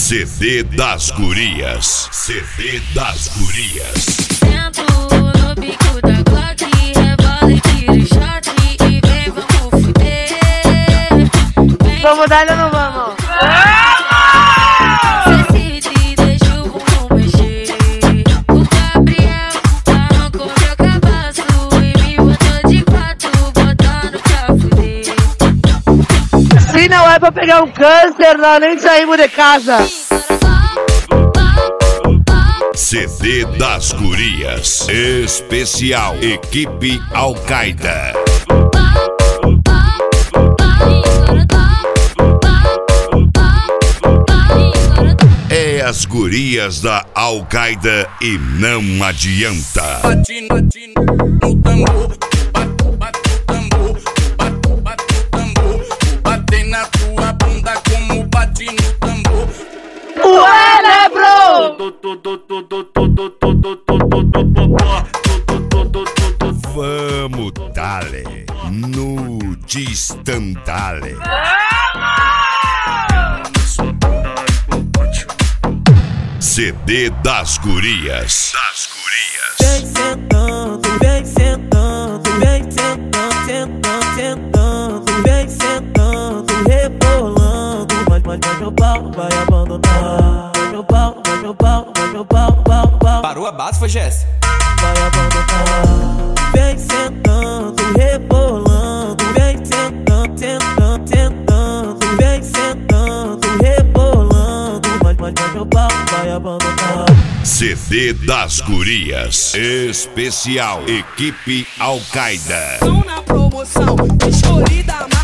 CD das Gurias. CD das Gurias. Sento no bico da Glock, rebola e tira o shot e vem, vamos fuder. Vamos dar ou não vamos? Cê se deixa o bumbum mexer. O Gabriel arrancou meu cabaço e me botou de quatro, botando pra fuder. Se não é pra pegar um câncer, nós nem saímos de casa. CD das Gurias. Especial Equipe Al-Qaeda. É as gurias da Al-Qaeda e não adianta. Bate no tambor, bate no tambor, bate no tambor, bate na tua bunda como bate no tambor. Ué, bro! Vamos, dale, no distantale. CD das Gurias. Vem sentando, vem sentando, vem sentando, sentando, sentando, vem sentando, rebolando. Mas meu pau vai abandonar. Mas meu pau, mas meu pau, mas meu pau. Parou a base, foi Jess? Vai abandonar. Vem sentando, rebolando, vem sentando, sentando, sentando, vem sentando, rebolando. Mas meu pau vai abandonar. CD das Gurias. Especial Equipe Al-Qaeda. Na promoção, escolhida mais.